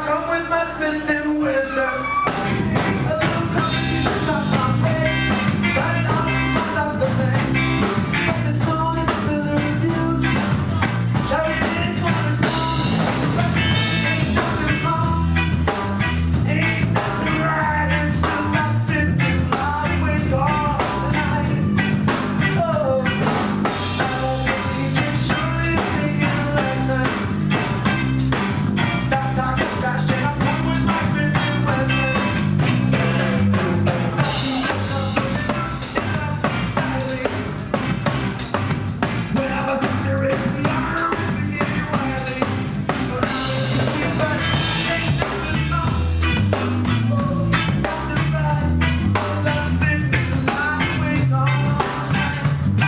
come with my Smith and Wesson. A little competition touched my face, but it always turns out the same. But this morning the builder refused. Shall we get it cornerstone? Ain't nothing wrong, ain't nothing right, and still I sit in my wake all night. Oh, I was the DJ, surely taking a lesson. Stop talking trash and I'll come with my Smith and Wesson. When I was in the race, the arm was beginning wildly. But I was thinking, but ain't nothing wrong, nothing right. All I sit in my wake all night.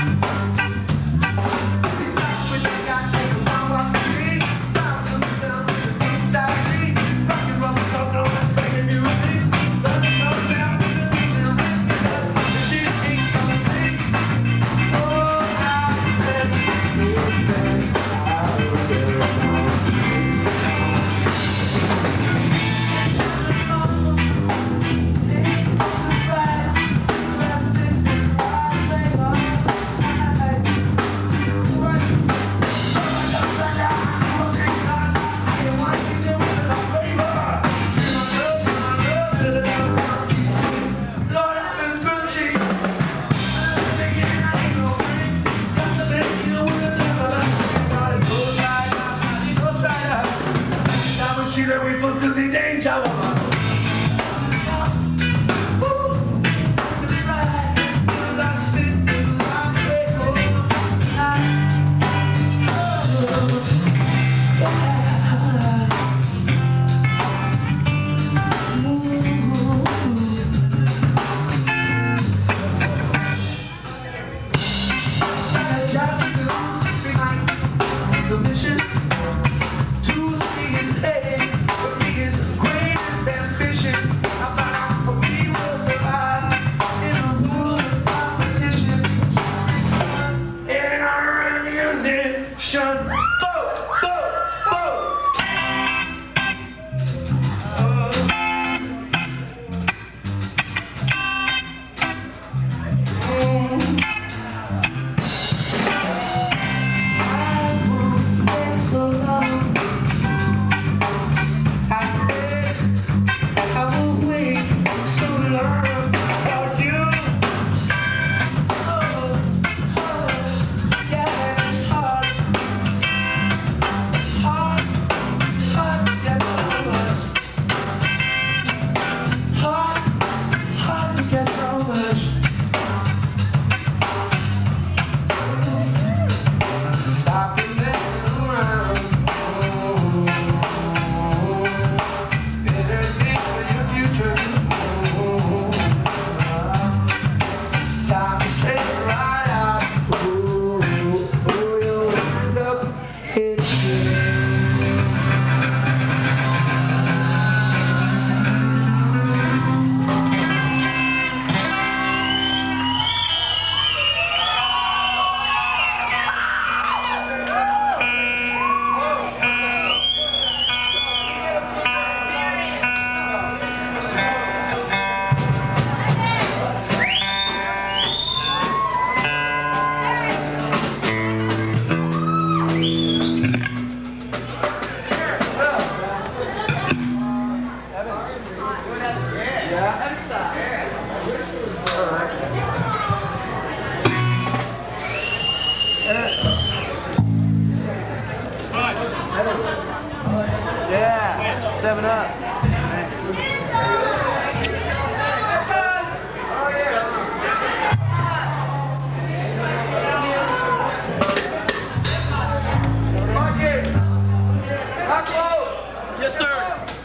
These times when they got take a walk off the street, round to the down with the blue sky beat. Rock and roll, don't know what's breaking music. Let me come down with the DJ ring, because the shit ain't coming clean. Oh, I said, that we put to the danger. Yeah, 7 Up.